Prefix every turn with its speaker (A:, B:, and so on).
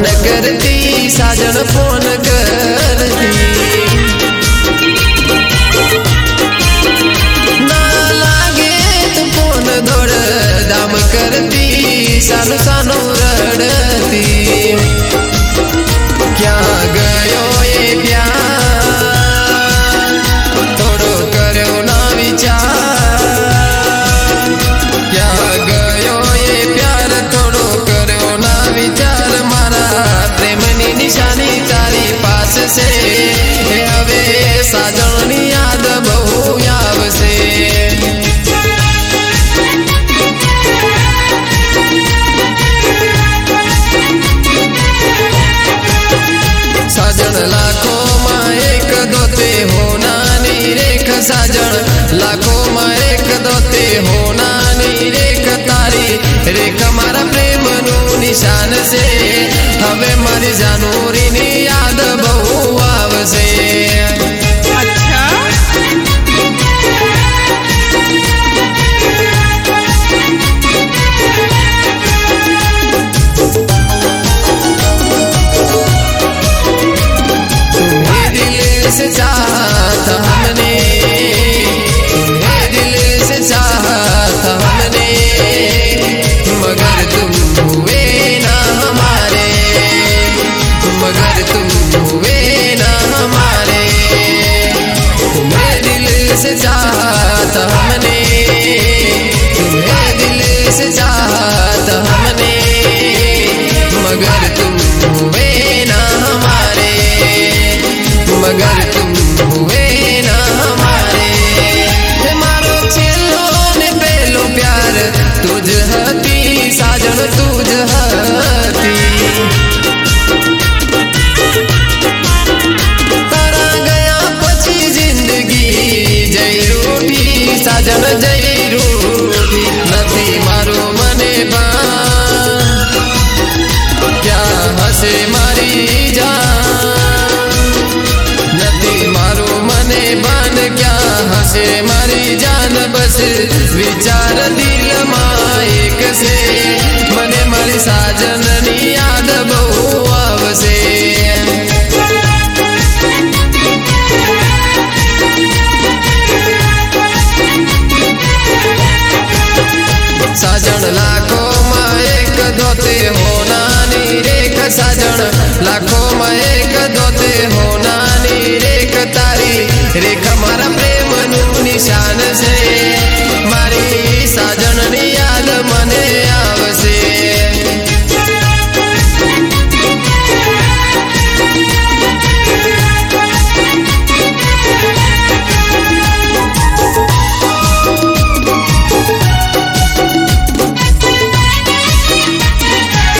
A: Phone करती साजन phone करती ना लागे तो फोन दौड़ दाम करती सानु सानु रड़ती क्या गयो ये प्यार थोड़ो करो ना विचार क्या गयो ये प्यार थोड़ो करो ना विचार मारा प्रेमनी निशानी तारी पास से हवे साजनी याद बहु आवशे साजन लाखों में एक दोते हो नानी रेख साजन लाखों में एक दोते हो नानी रेख तारी रेख मारा प्रेम नु निशान से हवे मारी जानूरी नी याद बहु आवशे। से चाहता हमने तुम्हें दिल से चाहता हमने मगर तुम हुए ना हमारे मगर तुम हुए ना हमारे तुम्हें दिल से चाहता हमने तुम्हें दिल से चाहता हमने मगर तुम हुए ना हमारे मगर तुम हुए ना हमारे मारो चेलो ने पहलो प्यार तुझ हती साजन तुझ हती तारा गया पछी जिंदगी जई रूठी साजन जई रूठी नथी मारो मने बा क्या हसे मारी जान मारो मने बान क्या हसे मारी